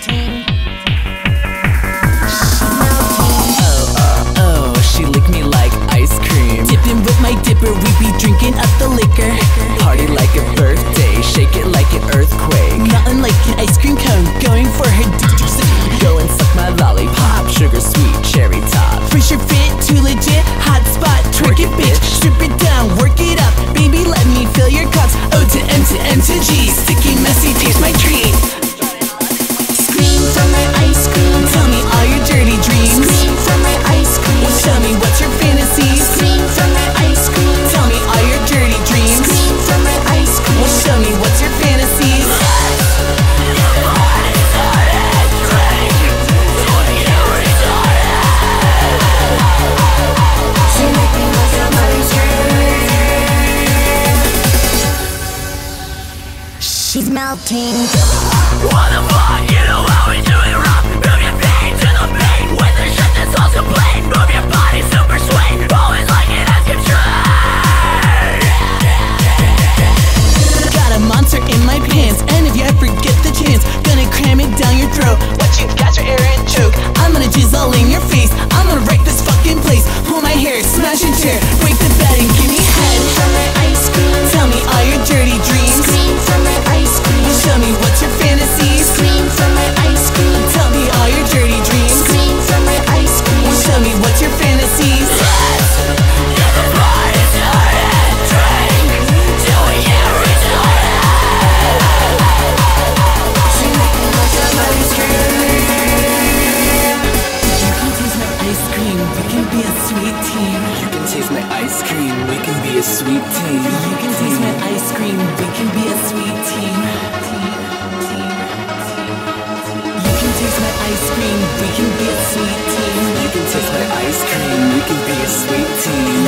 melting. Oh, she licked me like ice cream. Dipping with my dipper, we be drinking up the liquor. Party like a birthday, shake it like an earthquake. Nothing like an ice cream cone, going for her Go and suck my lollipop, sugar sweet, cherry top. Fresh your fit, too legit, hot spot, twerk it bitch. Strip it down, work it up, baby let me fill your cups. O to M to N to G, sticky messy, taste my treat. Scream from my ice cream, tell me all your dirty dreams. Scream from my ice cream, well tell me what's your fantasies. Scream from my ice cream, tell me all your dirty dreams. Scream from my ice cream, well show me what's your fantasies. She's melting. What the fuck, you know how we do it wrong. Move your pain to the pain. When the shit that's also plain. Move your body super swing. Always like it has control. Got a monster in my pants, and if you ever get the chance, gonna cram it down your throat. Watch you catch your air and choke. I'm gonna jizz all in your face. I'm gonna wreck this fucking place. Pull my hair, smash your chair, break the bed and give me head. From my ice cream, tell me all your dirty dreams. Scream from my ice cream, show me what's your fantasies. Scream from my ice cream, tell me all your dirty dreams. Scream from my ice cream, show me what's your fantasies. Get the party started. Drink till we get retarded. She make me like a ice cream. You can taste my ice cream, we can be a sweet team. You can taste my ice cream, we can be a sweet team. You can taste my ice cream, we can be a sweet team. You can taste my ice cream, we can be a sweet team. You can taste my ice cream, we can be a sweet team.